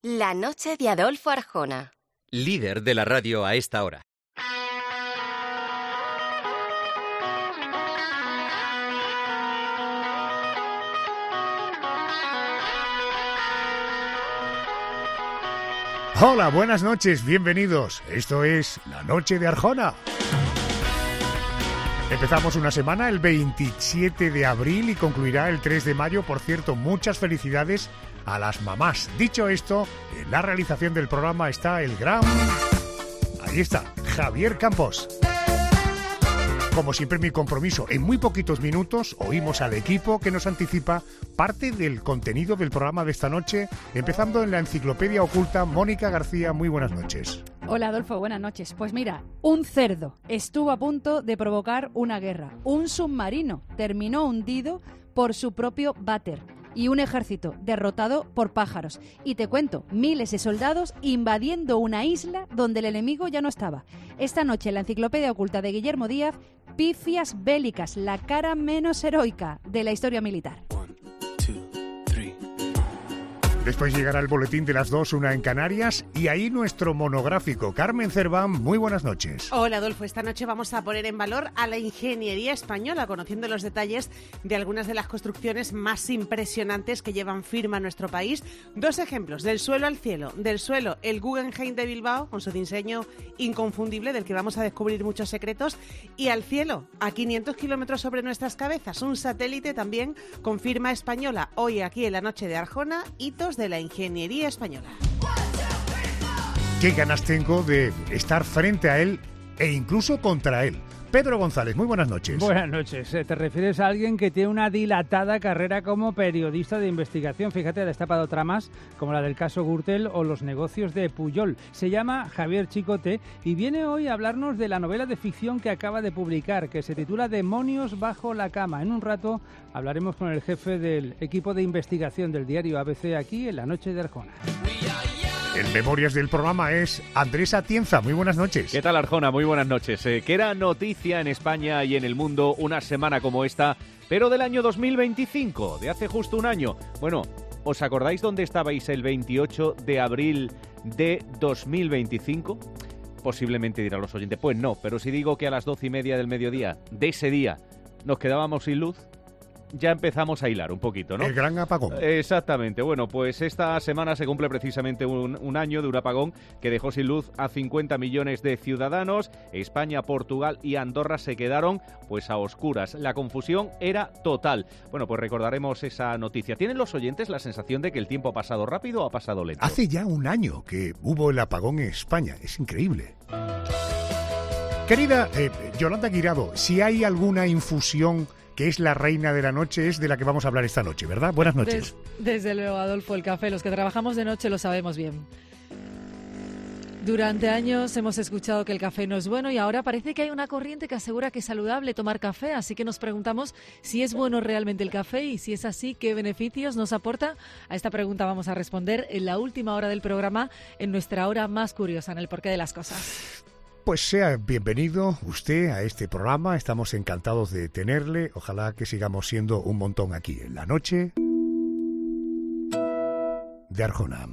La noche de Adolfo Arjona. Líder de la radio a esta hora. Hola, buenas noches, bienvenidos. Esto es La Noche de Arjona. Empezamos una semana el 27 de abril y concluirá el 3 de mayo. Por cierto, muchas felicidades a las mamás. Dicho esto, en la realización del programa está el gran... Ahí está, Javier Campos. Como siempre, mi compromiso. En muy poquitos minutos oímos al equipo que nos anticipa parte del contenido del programa de esta noche, empezando en la enciclopedia oculta. Mónica García, muy buenas noches. Hola Adolfo, buenas noches. Pues mira, un cerdo estuvo a punto de provocar una guerra. Un submarino terminó hundido por su propio váter. Y un ejército derrotado por pájaros. Y te cuento, miles de soldados invadiendo una isla donde el enemigo ya no estaba. Esta noche en la enciclopedia oculta de Guillermo Díaz, pifias bélicas, la cara menos heroica de la historia militar. Después llegará el boletín de las 2, una en Canarias, y ahí nuestro monográfico. Carmen Cerván, muy buenas noches. Hola Adolfo, esta noche vamos a poner en valor a la ingeniería española, conociendo los detalles de algunas de las construcciones más impresionantes que llevan firma en nuestro país. Dos ejemplos, del suelo al cielo. Del suelo, el Guggenheim de Bilbao, con su diseño inconfundible, del que vamos a descubrir muchos secretos. Y al cielo, a 500 kilómetros sobre nuestras cabezas, un satélite también con firma española. Hoy aquí en la noche de Arjona, hitos de la ingeniería española. Qué ganas tengo de estar frente a él e incluso contra él. Pedro González, muy buenas noches. Buenas noches. Te refieres a alguien que tiene una dilatada carrera como periodista de investigación. Fíjate, ha destapado tramas como la del caso Gürtel o los negocios de Pujol. Se llama Javier Chicote y viene hoy a hablarnos de la novela de ficción que acaba de publicar, que se titula Demonios bajo la cama. En un rato hablaremos con el jefe del equipo de investigación del diario ABC aquí en La Noche de Arjona. En Memorias del programa es Andrés Atienza. Muy buenas noches. ¿Qué tal, Arjona? Muy buenas noches. Que era noticia en España y en el mundo una semana como esta, pero del año 2025, de hace justo un año. Bueno, ¿os acordáis dónde estabais el 28 de abril de 2025? Posiblemente dirán los oyentes, pues no, pero si digo que a las 12:30 del mediodía de ese día nos quedábamos sin luz, ya empezamos a hilar un poquito, ¿no? El gran apagón. Exactamente. Bueno, pues esta semana se cumple precisamente un año de un apagón que dejó sin luz a 50 millones de ciudadanos. España, Portugal y Andorra se quedaron pues a oscuras. La confusión era total. Bueno, pues recordaremos esa noticia. ¿Tienen los oyentes la sensación de que el tiempo ha pasado rápido o ha pasado lento? Hace ya un año que hubo el apagón en España. Es increíble. Querida Yolanda Guirado, si hay alguna infusión que es la reina de la noche, es de la que vamos a hablar esta noche, ¿verdad? Buenas noches. Desde luego, Adolfo, el café. Los que trabajamos de noche lo sabemos bien. Durante años hemos escuchado que el café no es bueno y ahora parece que hay una corriente que asegura que es saludable tomar café, así que nos preguntamos si es bueno realmente el café y si es así, ¿qué beneficios nos aporta? A esta pregunta vamos a responder en la última hora del programa, en nuestra hora más curiosa, en el porqué de las cosas. Pues sea bienvenido usted a este programa, estamos encantados de tenerle, ojalá que sigamos siendo un montón aquí en la noche de Arjona.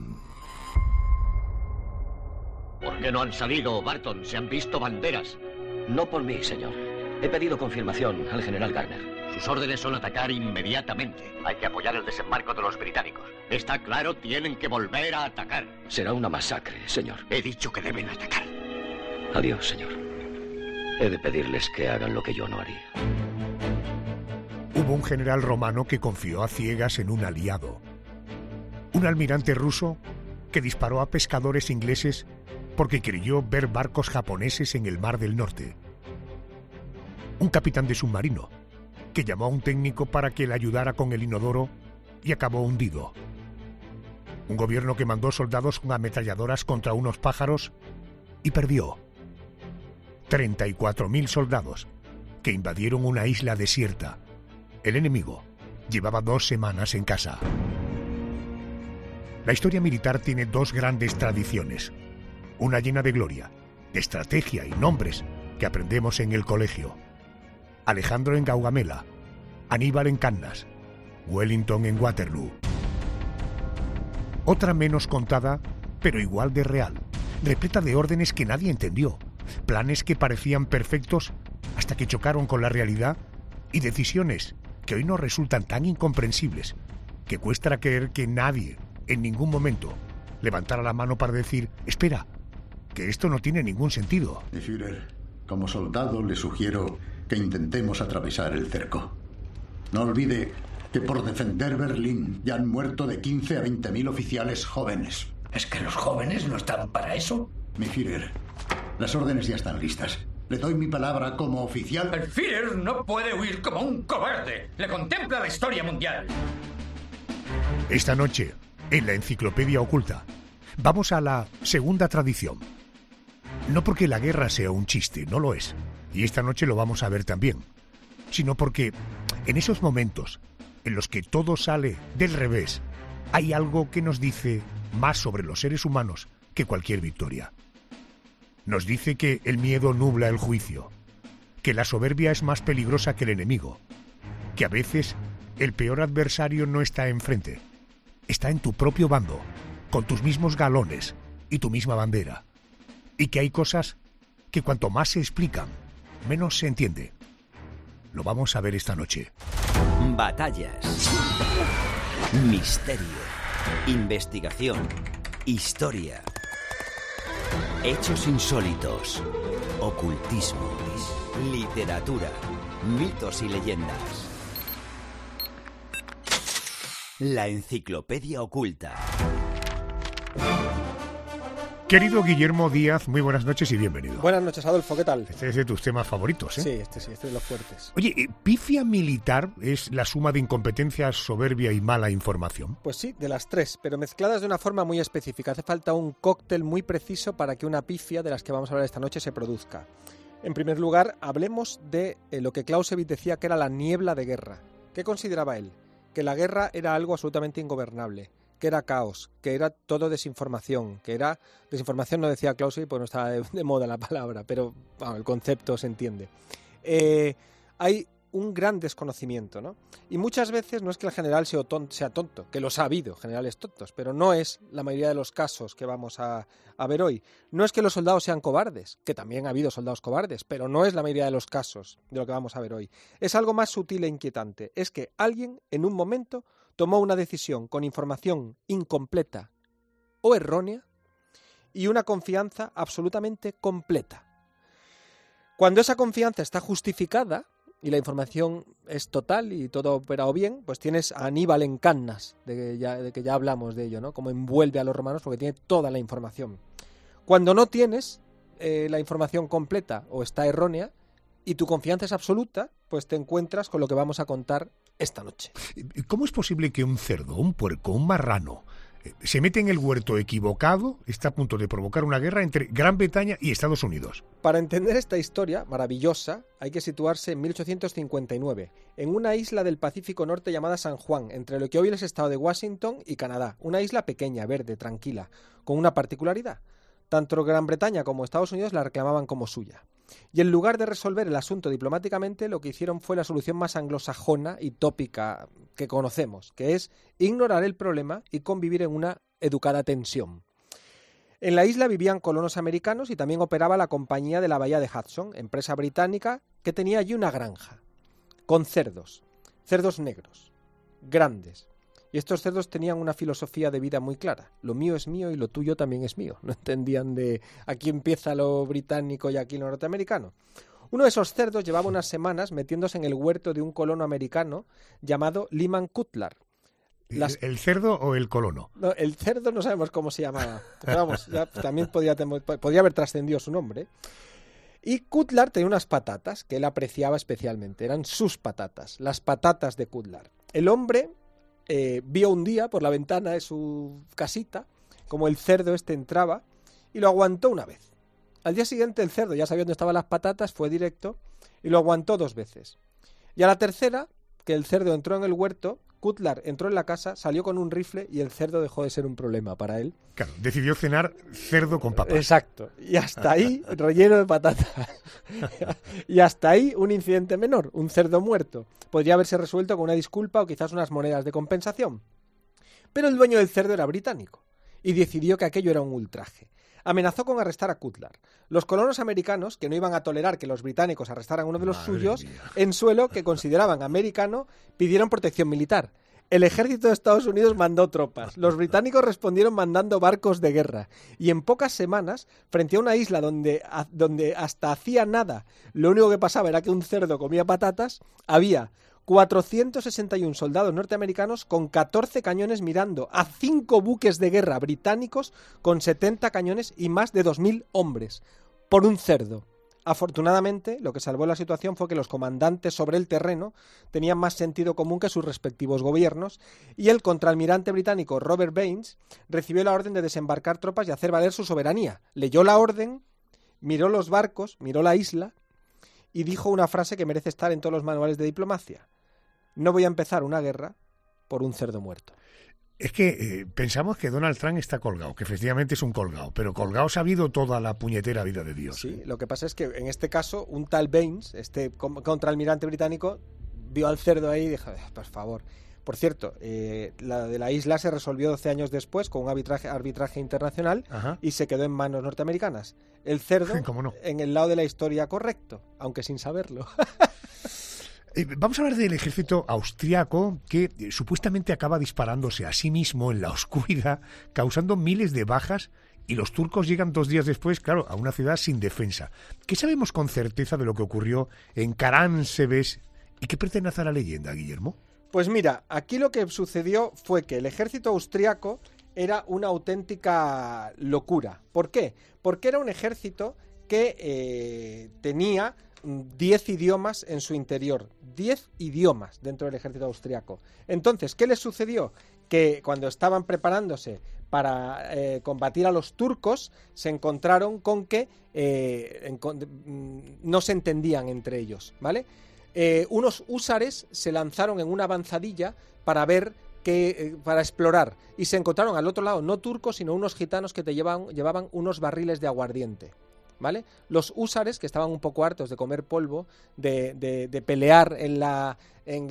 ¿Por qué no han salido, Barton? Se han visto banderas. No por mí, señor. He pedido confirmación al general Garner. Sus órdenes son atacar inmediatamente. Hay que apoyar el desembarco de los británicos. Está claro, tienen que volver a atacar. Será una masacre, señor. He dicho que deben atacar. Adiós, señor. He de pedirles que hagan lo que yo no haría. Hubo un general romano que confió a ciegas en un aliado. Un almirante ruso que disparó a pescadores ingleses porque creyó ver barcos japoneses en el Mar del Norte. Un capitán de submarino que llamó a un técnico para que le ayudara con el inodoro y acabó hundido. Un gobierno que mandó soldados con ametralladoras contra unos pájaros y perdió. 34.000 soldados que invadieron una isla desierta. El enemigo llevaba 2 semanas en casa. La historia militar tiene 2 grandes tradiciones. Una llena de gloria, de estrategia y nombres que aprendemos en el colegio. Alejandro en Gaugamela, Aníbal en Cannas, Wellington en Waterloo. Otra menos contada, pero igual de real, repleta de órdenes que nadie entendió, planes que parecían perfectos hasta que chocaron con la realidad y decisiones que hoy nos resultan tan incomprensibles que cuesta creer que nadie, en ningún momento, levantara la mano para decir: espera, que esto no tiene ningún sentido. Mi Führer, como soldado le sugiero que intentemos atravesar el cerco. No olvide que por defender Berlín ya han muerto de 15 a 20.000 oficiales jóvenes. ¿Es que los jóvenes no están para eso? Mi Führer, las órdenes ya están listas. Le doy mi palabra como oficial. El Führer no puede huir como un cobarde. Le contempla la historia mundial. Esta noche, en la Enciclopedia Oculta, vamos a la segunda tradición. No porque la guerra sea un chiste, no lo es, y esta noche lo vamos a ver también, sino porque en esos momentos en los que todo sale del revés, hay algo que nos dice más sobre los seres humanos que cualquier victoria. Nos dice que el miedo nubla el juicio, que la soberbia es más peligrosa que el enemigo, que a veces el peor adversario no está enfrente, está en tu propio bando, con tus mismos galones y tu misma bandera, y que hay cosas que cuanto más se explican, menos se entiende. Lo vamos a ver esta noche. Batallas, misterio, investigación, historia, hechos insólitos, ocultismo, literatura, mitos y leyendas. La Enciclopedia Oculta. Querido Guillermo Díaz, muy buenas noches y bienvenido. Buenas noches, Adolfo, ¿qué tal? Este es de tus temas favoritos, ¿eh? Sí, este es de los fuertes. Oye, ¿pifia militar es la suma de incompetencia, soberbia y mala información? Pues sí, de las tres, pero mezcladas de una forma muy específica. Hace falta un cóctel muy preciso para que una pifia de las que vamos a hablar esta noche se produzca. En primer lugar, hablemos de lo que Clausewitz decía que era la niebla de guerra. ¿Qué consideraba él? Que la guerra era algo absolutamente ingobernable, que era caos, que era todo desinformación, que era... Desinformación no decía Clausewitz porque no estaba de moda la palabra, pero bueno, el concepto se entiende. Hay un gran desconocimiento, ¿no? Y muchas veces no es que el general sea tonto, que los ha habido, generales tontos, pero no es la mayoría de los casos que vamos a ver hoy. No es que los soldados sean cobardes, que también ha habido soldados cobardes, pero no es la mayoría de los casos de lo que vamos a ver hoy. Es algo más sutil e inquietante. Es que alguien, en un momento, tomó una decisión con información incompleta o errónea y una confianza absolutamente completa. Cuando esa confianza está justificada y la información es total y todo ha operado bien, pues tienes a Aníbal en Cannas, de que ya hablamos de ello, ¿no? Como envuelve a los romanos porque tiene toda la información. Cuando no tienes la información completa o está errónea y tu confianza es absoluta, pues te encuentras con lo que vamos a contar esta noche. ¿Cómo es posible que un cerdo, un puerco, un marrano se mete en el huerto equivocado, está a punto de provocar una guerra entre Gran Bretaña y Estados Unidos? Para entender esta historia maravillosa hay que situarse en 1859, en una isla del Pacífico Norte llamada San Juan, entre lo que hoy es el estado de Washington y Canadá. Una isla pequeña, verde, tranquila, con una particularidad. Tanto Gran Bretaña como Estados Unidos la reclamaban como suya. Y en lugar de resolver el asunto diplomáticamente, lo que hicieron fue la solución más anglosajona y tópica que conocemos, que es ignorar el problema y convivir en una educada tensión. En la isla vivían colonos americanos y también operaba la Compañía de la Bahía de Hudson, empresa británica que tenía allí una granja, con cerdos negros, grandes. Y estos cerdos tenían una filosofía de vida muy clara. Lo mío es mío y lo tuyo también es mío. No entendían de aquí empieza lo británico y aquí lo norteamericano. Uno de esos cerdos llevaba unas semanas metiéndose en el huerto de un colono americano llamado Lyman Cutler. ¿El cerdo o el colono? No, el cerdo no sabemos cómo se llamaba. Pero vamos, ya también podría haber trascendido su nombre. Y Cutler tenía unas patatas que él apreciaba especialmente. Eran sus patatas, las patatas de Cutler. El hombre vio un día por la ventana de su casita como el cerdo entraba y lo aguantó una vez. Al día siguiente el cerdo, ya sabía dónde estaban las patatas, fue directo y lo aguantó 2 veces. Y a la tercera, que el cerdo entró en el huerto, Cutler entró en la casa, salió con un rifle y el cerdo dejó de ser un problema para él. Claro, decidió cenar cerdo con papas. Exacto. Y hasta ahí, relleno de patatas. Y hasta ahí un incidente menor, un cerdo muerto. Podría haberse resuelto con una disculpa o quizás unas monedas de compensación. Pero el dueño del cerdo era británico. y decidió que aquello era un ultraje. Amenazó con arrestar a Cutlar. Los colonos americanos, que no iban a tolerar que los británicos arrestaran a uno de los suyos, en suelo que consideraban americano, pidieron protección militar. El ejército de Estados Unidos mandó tropas. Los británicos respondieron mandando barcos de guerra. Y en pocas semanas, frente a una isla donde hasta hacía nada, lo único que pasaba era que un cerdo comía patatas, había 461 soldados norteamericanos con 14 cañones mirando a 5 buques de guerra británicos con 70 cañones y más de 2.000 hombres. Por un cerdo. Afortunadamente, lo que salvó la situación fue que los comandantes sobre el terreno tenían más sentido común que sus respectivos gobiernos y el contraalmirante británico Robert Baines recibió la orden de desembarcar tropas y hacer valer su soberanía. Leyó la orden, miró los barcos, miró la isla y dijo una frase que merece estar en todos los manuales de diplomacia. No voy a empezar una guerra por un cerdo muerto. Es que pensamos que Donald Trump está colgado, que efectivamente es un colgado, pero colgado se ha habido toda la puñetera vida de Dios. Sí, lo que pasa es que en este caso un tal Baines, este contraalmirante británico, vio al cerdo ahí y dijo, por favor. Por cierto, la de la isla se resolvió 12 años después con un arbitraje internacional. Ajá. Y se quedó en manos norteamericanas. El cerdo no. En el lado de la historia correcto, aunque sin saberlo. Vamos a hablar del ejército austriaco que supuestamente acaba disparándose a sí mismo en la oscuridad, causando miles de bajas, y los turcos llegan 2 días después, claro, a una ciudad sin defensa. ¿Qué sabemos con certeza de lo que ocurrió en Karansebes y qué pertenece a la leyenda, Guillermo? Pues mira, aquí lo que sucedió fue que el ejército austriaco era una auténtica locura. ¿Por qué? Porque era un ejército que tenía 10 idiomas en su interior, 10 idiomas dentro del ejército austriaco. Entonces, ¿qué les sucedió? Que cuando estaban preparándose para combatir a los turcos, se encontraron con que no se entendían entre ellos, ¿vale? Unos húsares se lanzaron en una avanzadilla para ver para explorar, y se encontraron al otro lado no turcos, sino unos gitanos que llevaban unos barriles de aguardiente. ¿Vale? Los húsares, que estaban un poco hartos de comer polvo, de pelear en la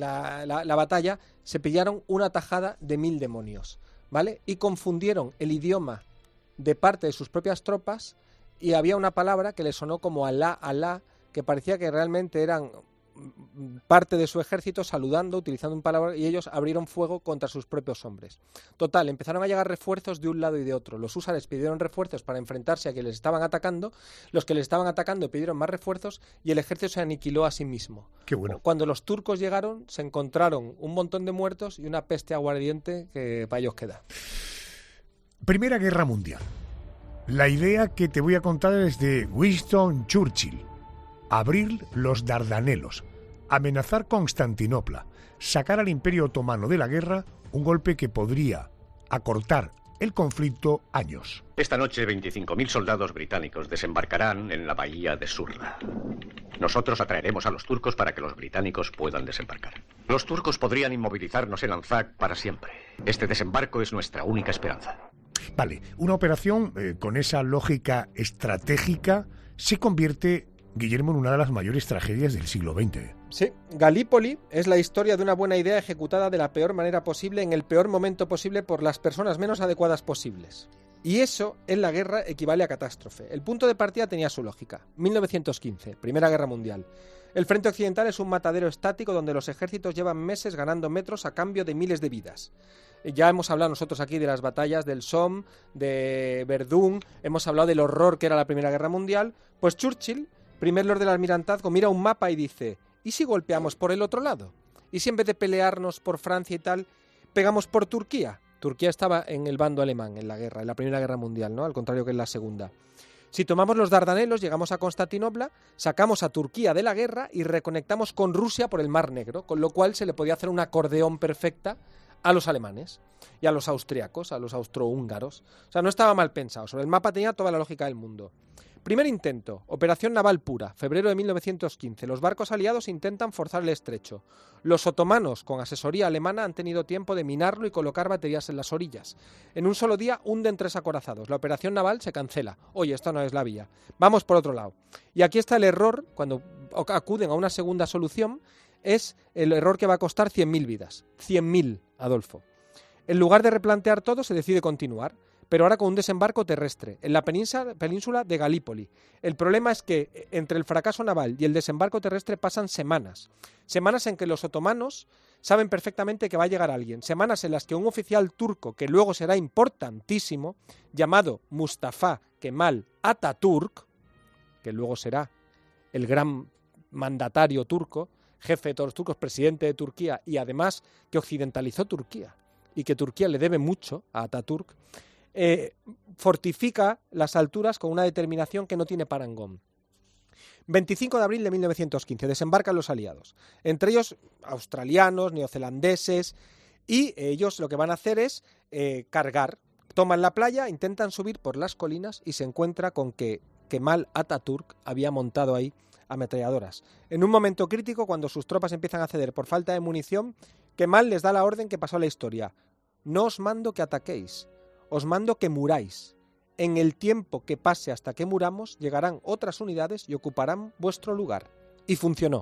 batalla, se pillaron una tajada de 1000 demonios, ¿vale? Y confundieron el idioma de parte de sus propias tropas, y había una palabra que les sonó como Alá, Alá, que parecía que realmente eran parte de su ejército saludando, utilizando un palabra, y ellos abrieron fuego contra sus propios hombres. Total, empezaron a llegar refuerzos de un lado y de otro. Los húsares pidieron refuerzos para enfrentarse a que les estaban atacando, los que les estaban atacando pidieron más refuerzos y el ejército se aniquiló a sí mismo. Qué bueno. Cuando los turcos llegaron, se encontraron un montón de muertos y una peste aguardiente que para ellos queda. Primera Guerra Mundial. La idea que te voy a contar es de Winston Churchill. Abrir los Dardanelos, amenazar Constantinopla, sacar al Imperio Otomano de la guerra, un golpe que podría acortar el conflicto años. Esta noche 25.000 soldados británicos desembarcarán en la bahía de Surla. Nosotros atraeremos a los turcos para que los británicos puedan desembarcar. Los turcos podrían inmovilizarnos en Anzac para siempre. Este desembarco es nuestra única esperanza. Vale, una operación con esa lógica estratégica se convierte, Guillermo, en una de las mayores tragedias del siglo XX. Sí, Galípoli es la historia de una buena idea ejecutada de la peor manera posible en el peor momento posible por las personas menos adecuadas posibles. Y eso en la guerra equivale a catástrofe. El punto de partida tenía su lógica. 1915, Primera Guerra Mundial. El frente occidental es un matadero estático donde los ejércitos llevan meses ganando metros a cambio de miles de vidas. Ya hemos hablado nosotros aquí de las batallas del Somme, de Verdún, hemos hablado del horror que era la Primera Guerra Mundial. Pues Churchill, primer lord del almirantazgo, mira un mapa y dice: ¿y si golpeamos por el otro lado? ¿Y si en vez de pelearnos por Francia y tal, pegamos por Turquía? Turquía estaba en el bando alemán en la guerra, en la Primera Guerra Mundial, ¿no? Al contrario que en la Segunda. Si tomamos los Dardanelos, llegamos a Constantinopla, sacamos a Turquía de la guerra y reconectamos con Rusia por el Mar Negro, con lo cual se le podía hacer un acordeón perfecta a los alemanes y a los austriacos, a los austrohúngaros. O sea, no estaba mal pensado. Sobre el mapa tenía toda la lógica del mundo. Primer intento, operación naval pura, febrero de 1915. Los barcos aliados intentan forzar el estrecho. Los otomanos, con asesoría alemana, han tenido tiempo de minarlo y colocar baterías en las orillas. En un solo día hunden 3 acorazados. La operación naval se cancela. Oye, esto no es la vía. Vamos por otro lado. Y aquí está el error, cuando acuden a una segunda solución, es el error que va a costar 100.000 vidas. 100.000, Adolfo. En lugar de replantear todo, se decide continuar. pero ahora con un desembarco terrestre, en la península de Galípoli. El problema es que entre el fracaso naval y el desembarco terrestre pasan semanas. Semanas en que los otomanos saben perfectamente que va a llegar alguien. Semanas en las que un oficial turco, que luego será importantísimo, llamado Mustafa Kemal Atatürk, que luego será el gran mandatario turco, jefe de todos los turcos, presidente de Turquía, y además que occidentalizó Turquía, y que Turquía le debe mucho a Atatürk, fortifica las alturas con una determinación que no tiene parangón. 25 de abril de 1915, desembarcan los aliados, entre ellos australianos, neozelandeses, y ellos lo que van a hacer es cargar. Toman la playa, intentan subir por las colinas y se encuentra con que Kemal Atatürk había montado ahí ametralladoras. En un momento crítico, cuando sus tropas empiezan a ceder por falta de munición, Kemal les da la orden que pasó a la historia: no os mando que ataquéis, os mando que muráis. En el tiempo que pase hasta que muramos, llegarán otras unidades y ocuparán vuestro lugar. Y funcionó.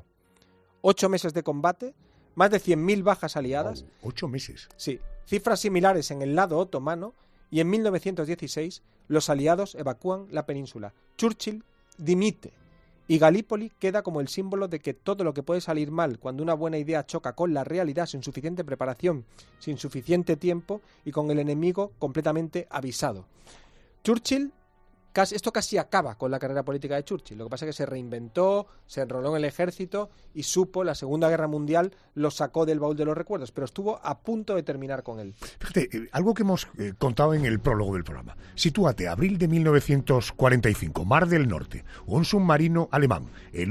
8 meses de combate, más de 100.000 bajas aliadas. Oh, 8 meses. Sí, cifras similares en el lado otomano, y en 1916 los aliados evacúan la península. Churchill dimite y Galípoli queda como el símbolo de que todo lo que puede salir mal cuando una buena idea choca con la realidad sin suficiente preparación, sin suficiente tiempo y con el enemigo completamente avisado. Churchill, esto casi acaba con la carrera política de Churchill. Lo que pasa es que se reinventó, se enroló en el ejército y supo, la Segunda Guerra Mundial lo sacó del baúl de los recuerdos, pero estuvo a punto de terminar con él. Fíjate, algo que hemos contado en el prólogo del programa. Sitúate, abril de 1945, Mar del Norte, un submarino alemán, el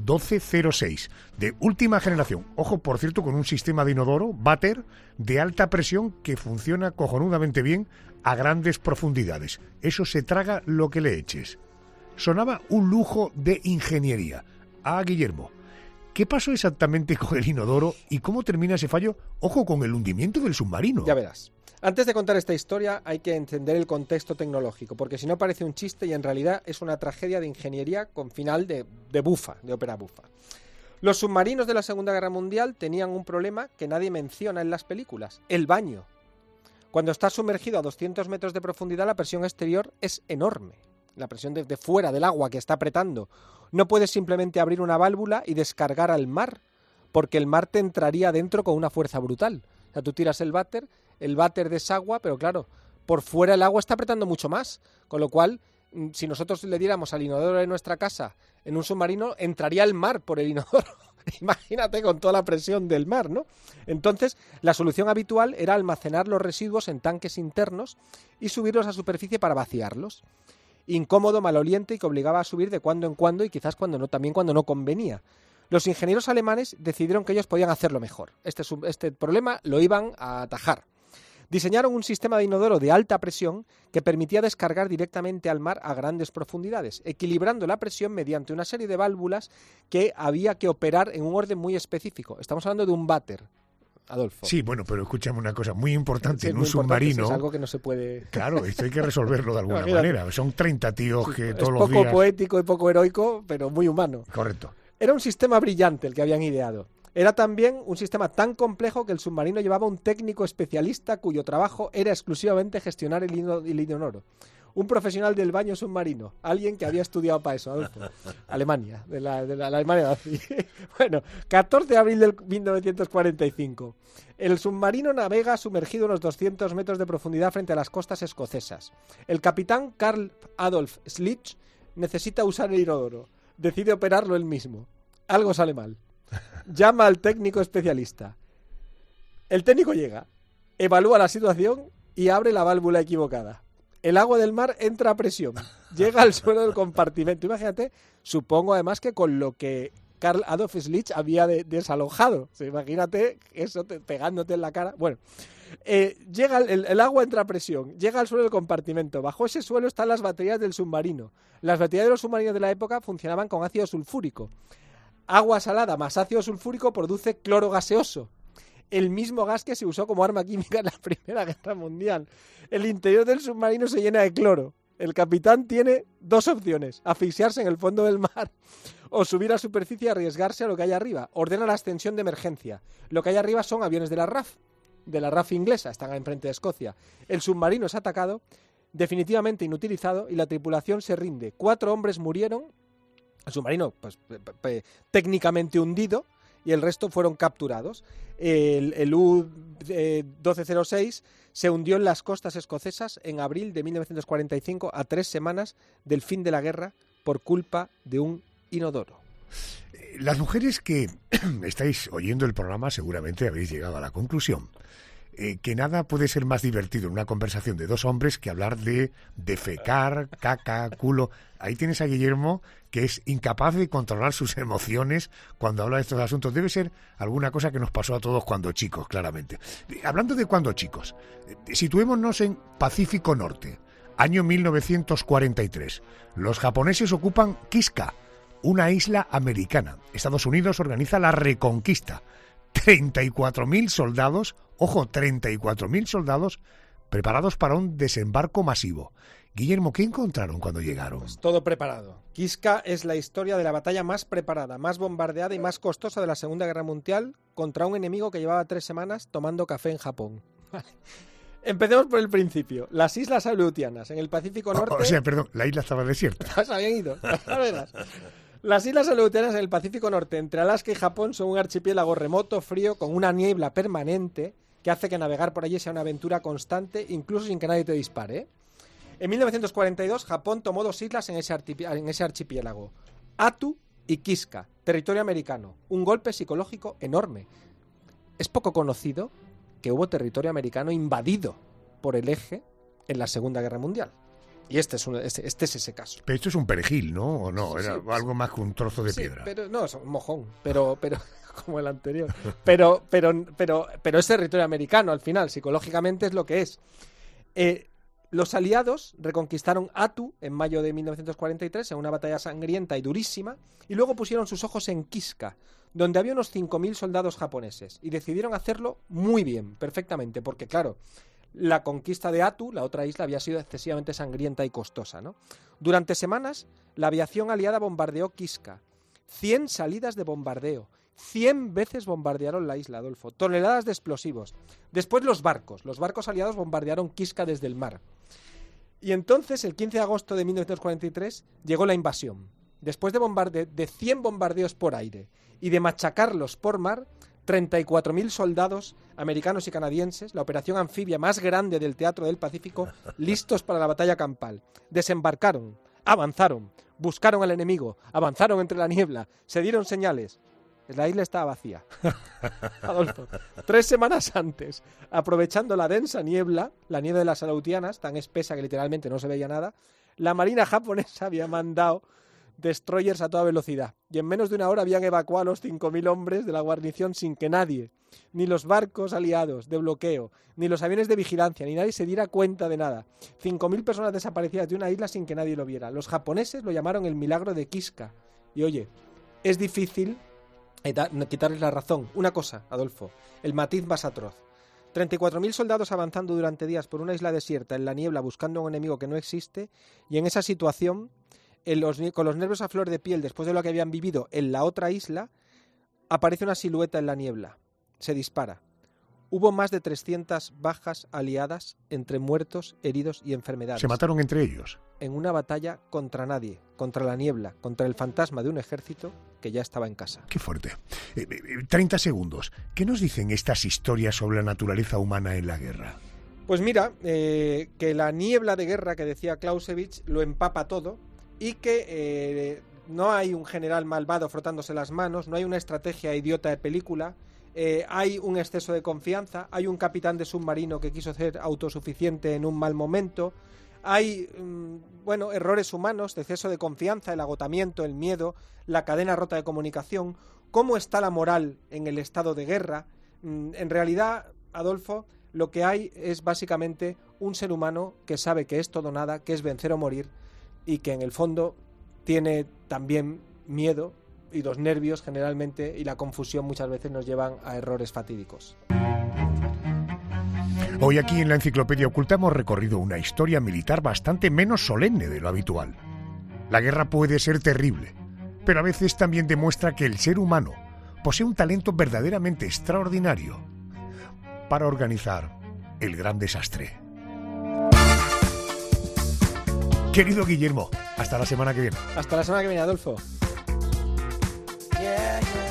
U-1206, de última generación. Ojo, por cierto, con un sistema de inodoro, váter, de alta presión que funciona cojonudamente bien a grandes profundidades. Eso se traga lo que le eches. Sonaba un lujo de ingeniería. Guillermo, ¿qué pasó exactamente con el inodoro y cómo termina ese fallo? Ojo, con el hundimiento del submarino. Ya verás. Antes de contar esta historia hay que entender el contexto tecnológico, porque si no parece un chiste y en realidad es una tragedia de ingeniería con final de bufa, de ópera bufa. Los submarinos de la Segunda Guerra Mundial tenían un problema que nadie menciona en las películas: el baño. Cuando estás sumergido a 200 metros de profundidad, la presión exterior es enorme. La presión de fuera del agua que está apretando. No puedes simplemente abrir una válvula y descargar al mar, porque el mar te entraría dentro con una fuerza brutal. O sea, tú tiras el váter desagua, pero claro, por fuera el agua está apretando mucho más. Con lo cual, si nosotros le diéramos al inodoro de nuestra casa en un submarino, entraría el mar por el inodoro. Imagínate con toda la presión del mar, ¿no? Entonces, la solución habitual era almacenar los residuos en tanques internos y subirlos a superficie para vaciarlos. Incómodo, maloliente y que obligaba a subir de cuando en cuando y quizás también cuando no convenía. Los ingenieros alemanes decidieron que ellos podían hacerlo mejor. Este problema lo iban a atajar. Diseñaron un sistema de inodoro de alta presión que permitía descargar directamente al mar a grandes profundidades, equilibrando la presión mediante una serie de válvulas que había que operar en un orden muy específico. Estamos hablando de un váter, Adolfo. Sí, bueno, pero escúchame una cosa muy importante. Sí, en un submarino... Es algo que no se puede... Claro, esto hay que resolverlo de alguna manera. Son 30 tíos que todos los días... Es poco poético y poco heroico, pero muy humano. Correcto. Era un sistema brillante el que habían ideado. Era también un sistema tan complejo que el submarino llevaba un técnico especialista cuyo trabajo era exclusivamente gestionar el inodoro. Un profesional del baño submarino, alguien que había estudiado para eso, Adolfo. Alemania, de la Alemania nazi. Bueno, 14 de abril de 1945. El submarino navega sumergido unos 200 metros de profundidad frente a las costas escocesas. El capitán Carl Adolf Schlick necesita usar el inodoro. Decide operarlo él mismo. Algo sale mal. Llama al técnico especialista. El técnico llega, evalúa la situación y abre la válvula equivocada. El agua del mar entra a presión, llega al suelo del compartimento. Imagínate, supongo además que con lo que Carl Adolf Schlick había desalojado. O sea, imagínate eso pegándote en la cara. Bueno, llega el agua entra a presión, llega al suelo del compartimento. Bajo ese suelo están las baterías del submarino. Las baterías de los submarinos de la época funcionaban con ácido sulfúrico. Agua salada más ácido sulfúrico produce cloro gaseoso, el mismo gas que se usó como arma química en la Primera Guerra Mundial. El interior del submarino se llena de cloro. El capitán tiene dos opciones: asfixiarse en el fondo del mar o subir a superficie y arriesgarse a lo que hay arriba. Ordena la ascensión de emergencia. Lo que hay arriba son aviones de la RAF inglesa, están enfrente de Escocia. El submarino es atacado, definitivamente inutilizado y la tripulación se rinde. 4 hombres murieron, el submarino pues, técnicamente hundido, y el resto fueron capturados. El U-1206 se hundió en las costas escocesas en abril de 1945, a 3 semanas del fin de la guerra, por culpa de un inodoro. Las mujeres que estáis oyendo el programa seguramente habéis llegado a la conclusión que nada puede ser más divertido en una conversación de 2 hombres que hablar de defecar, caca, culo. Ahí tienes a Guillermo, que es incapaz de controlar sus emociones cuando habla de estos asuntos. Debe ser alguna cosa que nos pasó a todos cuando chicos, claramente. Hablando de cuando chicos, situémonos en Pacífico Norte, año 1943. Los japoneses ocupan Kiska, una isla americana. Estados Unidos organiza la reconquista. 34.000 soldados, ojo, 34.000 soldados preparados para un desembarco masivo. Guillermo, ¿qué encontraron cuando llegaron? Pues todo preparado. Kiska es la historia de la batalla más preparada, más bombardeada y más costosa de la Segunda Guerra Mundial contra un enemigo que llevaba 3 semanas tomando café en Japón. Empecemos por el principio. Las Islas Aleutianas, en el Pacífico Norte... O sea, perdón, la isla estaba desierta. Se habían ido, a verás. Las Islas Aleutianas en el Pacífico Norte, entre Alaska y Japón, son un archipiélago remoto, frío, con una niebla permanente que hace que navegar por allí sea una aventura constante, incluso sin que nadie te dispare. En 1942, Japón tomó 2 islas en ese archipiélago, Attu y Kiska, territorio americano. Un golpe psicológico enorme. Es poco conocido que hubo territorio americano invadido por el Eje en la Segunda Guerra Mundial. Y este es ese caso. Pero esto es un perejil, ¿no? ¿O no? Era Sí. algo más que un trozo de piedra. Pero, no, es un mojón, pero como el anterior. Pero es territorio americano al final, psicológicamente es lo que es. Los aliados reconquistaron Attu en mayo de 1943 en una batalla sangrienta y durísima, y luego pusieron sus ojos en Kiska, donde había unos 5.000 soldados japoneses, y decidieron hacerlo muy bien, perfectamente, porque claro, la conquista de Attu, la otra isla, había sido excesivamente sangrienta y costosa, ¿no? Durante semanas, la aviación aliada bombardeó Kiska. 100 salidas de bombardeo. 100 veces bombardearon la isla, Adolfo. Toneladas de explosivos. Después los barcos aliados bombardearon Kiska desde el mar. Y entonces, el 15 de agosto de 1943, llegó la invasión. Después de 100 bombardeos por aire y de machacarlos por mar, 34.000 soldados americanos y canadienses, la operación anfibia más grande del teatro del Pacífico, listos para la batalla campal. Desembarcaron, avanzaron, buscaron al enemigo, avanzaron entre la niebla, se dieron señales. La isla estaba vacía. Adolfo, 3 semanas antes, aprovechando la densa niebla, la nieve de las Aleutianas, tan espesa que literalmente no se veía nada, la marina japonesa había mandado destroyers a toda velocidad, y en menos de una hora habían evacuado a los 5.000 hombres de la guarnición sin que nadie, ni los barcos aliados de bloqueo, ni los aviones de vigilancia, ni nadie se diera cuenta de nada. 5.000 personas desaparecidas de una isla sin que nadie lo viera. Los japoneses lo llamaron el milagro de Kiska. Y oye, es difícil quitarles la razón. Una cosa, Adolfo, el matiz más atroz. 34.000 soldados avanzando durante días por una isla desierta en la niebla buscando a un enemigo que no existe, y en esa situación, con los nervios a flor de piel después de lo que habían vivido en la otra isla, aparece una silueta en la niebla. Se dispara. Hubo más de 300 bajas aliadas entre muertos, heridos y enfermedades. ¿Se mataron entre ellos? En una batalla contra nadie, contra la niebla, contra el fantasma de un ejército que ya estaba en casa. Qué fuerte. 30 segundos. ¿Qué nos dicen estas historias sobre la naturaleza humana en la guerra? Pues mira, que la niebla de guerra que decía Clausewitz lo empapa todo, y que no hay un general malvado frotándose las manos, no hay una estrategia idiota de película, hay un exceso de confianza, hay un capitán de submarino que quiso ser autosuficiente en un mal momento, hay errores humanos, de exceso de confianza, el agotamiento, el miedo, la cadena rota de comunicación. ¿Cómo está la moral en el estado de guerra? En realidad, Adolfo, lo que hay es básicamente un ser humano que sabe que es todo nada, que es vencer o morir, y que en el fondo tiene también miedo, y los nervios generalmente y la confusión muchas veces nos llevan a errores fatídicos. Hoy aquí en la Enciclopedia Oculta hemos recorrido una historia militar bastante menos solemne de lo habitual. La guerra puede ser terrible, pero a veces también demuestra que el ser humano posee un talento verdaderamente extraordinario para organizar el gran desastre. Querido Guillermo, hasta la semana que viene. Hasta la semana que viene, Adolfo. Yeah, yeah.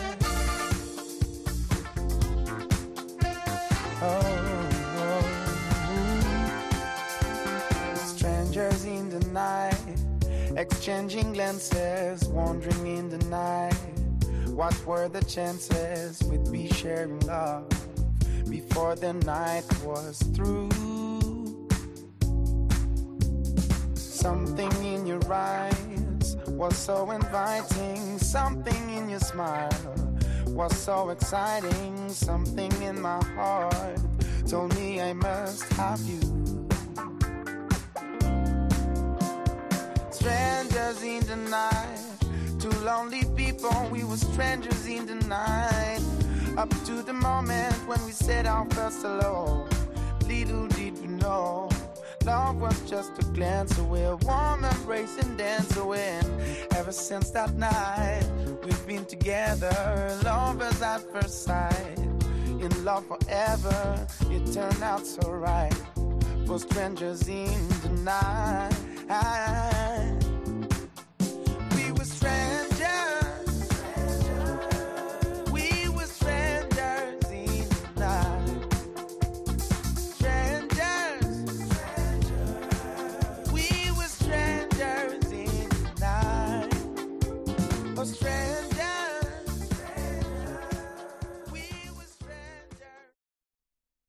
Strangers in the night, exchanging glances, wandering in the night. What were the chances we'd be sharing love before the night was through? Something in your eyes was so inviting, something in your smile was so exciting, something in my heart told me I must have you. Strangers in the night, two lonely people, we were strangers in the night. Up to the moment when we said our first hello, little did we know love was just a glance away, a warm embrace and dance away. And ever since that night, we've been together, lovers at first sight. In love forever, it turned out so right. For strangers in the night.